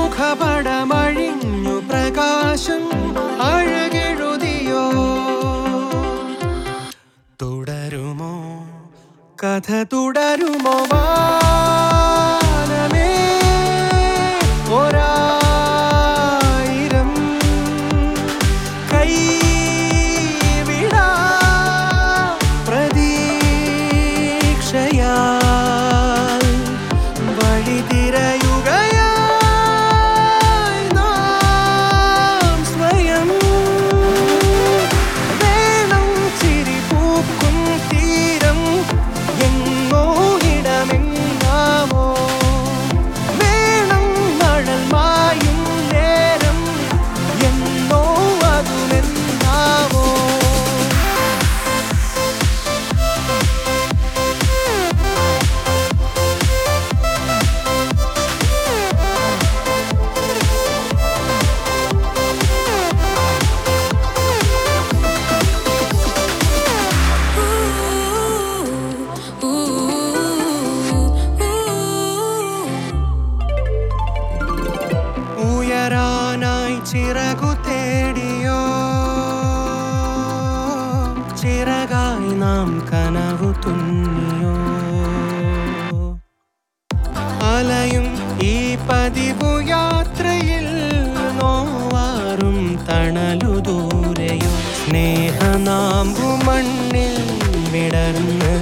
മുഖപടമഴിഞ്ഞു പ്രകാശം അഴകെഴുതിയോ തുടരുമോ കഥ തുടരുമോ വാനമേ ഒരായിരം കൈവിടാ പ്രതീക്ഷയാൽ വഴി തിരയുകയായി നാം സ്വയം വേണം ചിരി പൂക്കും തീരം എങ്ങോ ഇടമെങ്ങാമോ വേണം മഴൽ മായും നേരം എന്നോ അതുമെന്നാമോ ഉയരാനായി ചിറകു തേടിയോ ചിറകായി നാം കനവു തുന്നിയോ അലയും ഈ പതിവു യാത്രയിൽ നോവാറും തണലു ദൂരെയോ സ്നേഹനാമ്പു മണ്ണിൽ വിടർന്ന്